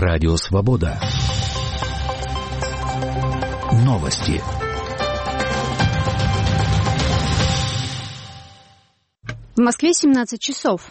Радио Свобода. Новости. В Москве 17 часов.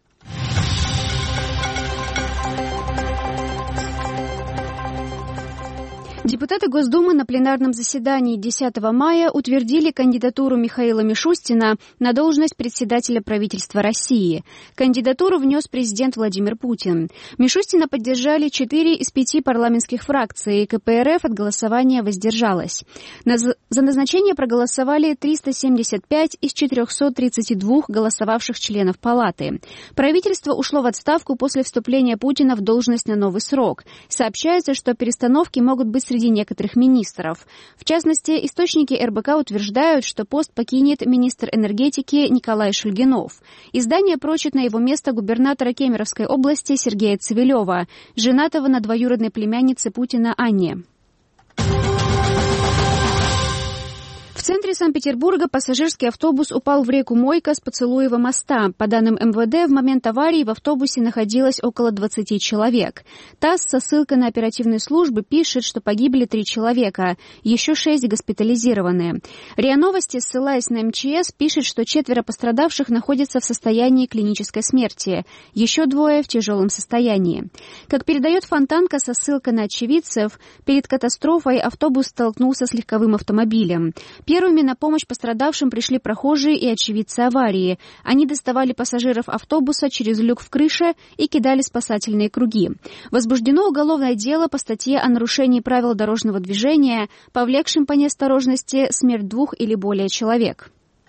Депутаты Госдумы на пленарном заседании 10 мая утвердили кандидатуру Михаила Мишустина на должность председателя правительства России. Кандидатуру внес президент Владимир Путин. Мишустина поддержали 4 из 5 парламентских фракций. КПРФ от голосования воздержалась. За назначение проголосовали 375 из 432 голосовавших членов Палаты. Правительство ушло в отставку после вступления Путина в должность на новый срок. Сообщается, что перестановки могут быть среди некоторых министров. В частности, источники РБК утверждают, что пост покинет министр энергетики Николай Шульгинов. Издание прочит на его место губернатора Кемеровской области Сергея Цивилева, женатого на двоюродной племяннице Путина Анне. В центре Санкт-Петербурга пассажирский автобус упал в реку Мойка с Поцелуева моста. По данным МВД, в момент аварии в автобусе находилось около 20 человек. ТАСС со ссылкой на оперативные службы пишет, что погибли 3 человека, еще 6 госпитализированы. РИА Новости, ссылаясь на МЧС, пишет, что 4 пострадавших находятся в состоянии клинической смерти, еще 2 в тяжелом состоянии. Как передает Фонтанка со ссылкой на очевидцев, перед катастрофой автобус столкнулся с легковым автомобилем. Первыми на помощь пострадавшим пришли прохожие и очевидцы аварии. Они доставали пассажиров автобуса через люк в крыше и кидали спасательные круги. Возбуждено уголовное дело по статье о нарушении правил дорожного движения, повлекшим по неосторожности смерть 2 или более человек.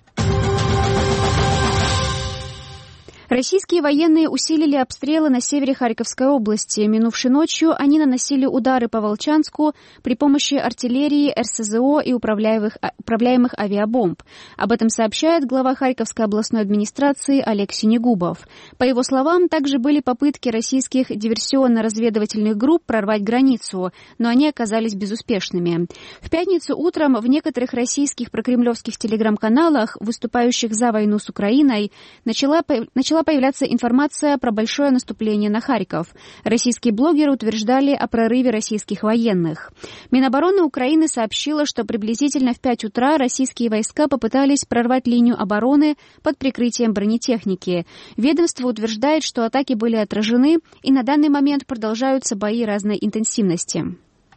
Российские военные усилили обстрелы на севере Харьковской области. Минувшей ночью они наносили удары по Волчанску при помощи артиллерии, РСЗО и управляемых авиабомб. Об этом сообщает глава Харьковской областной администрации Олег Синегубов. По его словам, также были попытки российских диверсионно-разведывательных групп прорвать границу, но они оказались безуспешными. В пятницу утром в некоторых российских прокремлевских телеграм-каналах, выступающих за войну с Украиной, начала появляться информация про большое наступление на Харьков. Российские блогеры утверждали о прорыве российских военных. Минобороны Украины сообщила, что приблизительно в 5 утра российские войска попытались прорвать линию обороны под прикрытием бронетехники. Ведомство утверждает, что атаки были отражены, и на данный момент продолжаются бои разной интенсивности.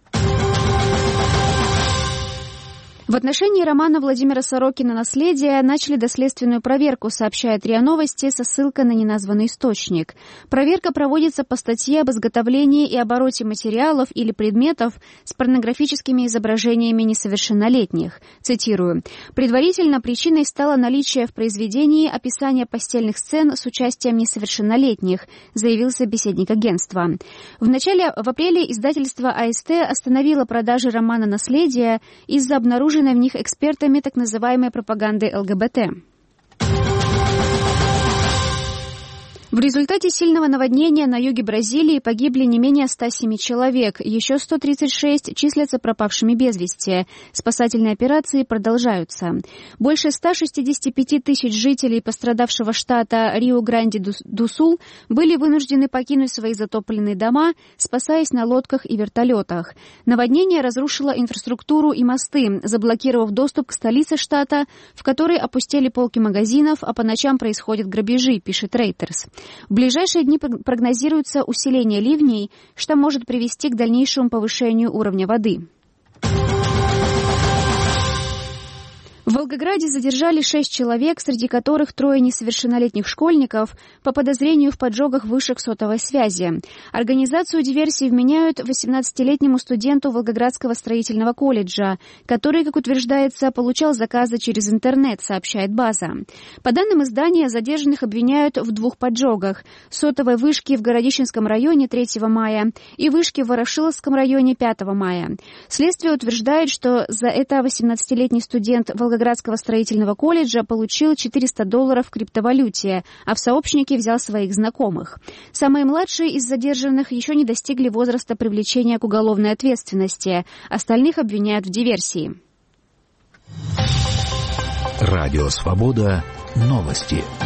В отношении романа Владимира Сорокина «Наследие» начали доследственную проверку, сообщает РИА Новости со ссылкой на неназванный источник. Проверка проводится по статье об изготовлении и обороте материалов или предметов с порнографическими изображениями несовершеннолетних. Цитирую. «Предварительно причиной стало наличие в произведении описания постельных сцен с участием несовершеннолетних», заявил собеседник агентства. В апреле издательство АСТ остановило продажи романа «Наследие» из-за обнаружения в них экспертами так называемой пропаганды ЛГБТ. В результате сильного наводнения на юге Бразилии погибли не менее 107 человек, еще 136 числятся пропавшими без вести. Спасательные операции продолжаются. Больше 165 тысяч жителей пострадавшего штата Риу-Гранди-ду-Сул были вынуждены покинуть свои затопленные дома, спасаясь на лодках и вертолетах. Наводнение разрушило инфраструктуру и мосты, заблокировав доступ к столице штата, в которой опустели полки магазинов, а по ночам происходят грабежи, пишет Reuters. В ближайшие дни прогнозируется усиление ливней, что может привести к дальнейшему повышению уровня воды. В Волгограде задержали 6 человек, среди которых 3 несовершеннолетних школьников по подозрению в поджогах вышек сотовой связи. Организацию диверсии вменяют 18-летнему студенту Волгоградского строительного колледжа, который, как утверждается, получал заказы через интернет, сообщает «База». По данным издания, задержанных обвиняют в 2 поджогах – сотовой вышки в Городищенском районе 3 мая и вышки в Ворошиловском районе 5 мая. Следствие утверждает, что за это 18-летний студент Волгоградского строительного колледжа получил $400 в криптовалюте, а в сообщники взял своих знакомых. Самые младшие из задержанных еще не достигли возраста привлечения к уголовной ответственности. Остальных обвиняют в диверсии. Радио Свобода. Новости.